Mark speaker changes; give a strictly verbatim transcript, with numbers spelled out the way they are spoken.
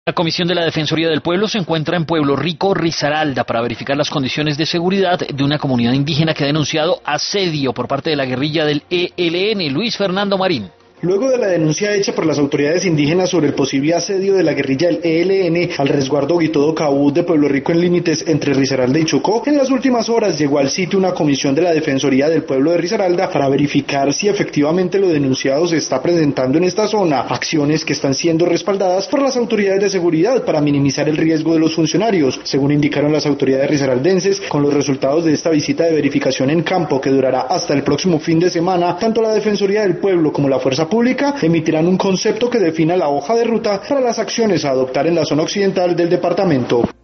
Speaker 1: La Comisión de la Defensoría del Pueblo se encuentra en Pueblo Rico, Risaralda, para verificar las condiciones de seguridad de una comunidad indígena que ha denunciado asedio por parte de la guerrilla del E L N. Luis Fernando Marín.
Speaker 2: Luego de la denuncia hecha por las autoridades indígenas sobre el posible asedio de la guerrilla del E L N al resguardo Guitodo Cabú de Pueblo Rico en límites entre Risaralda y Chocó, en las últimas horas llegó al sitio una comisión de la Defensoría del Pueblo de Risaralda para verificar si efectivamente lo denunciado se está presentando en esta zona, acciones que están siendo respaldadas por las autoridades de seguridad para minimizar el riesgo de los funcionarios, según indicaron las autoridades risaraldenses. Con los resultados de esta visita de verificación en campo, que durará hasta el próximo fin de semana, tanto la Defensoría del Pueblo como la Fuerza Pública emitirán un concepto que defina la hoja de ruta para las acciones a adoptar en la zona occidental del departamento.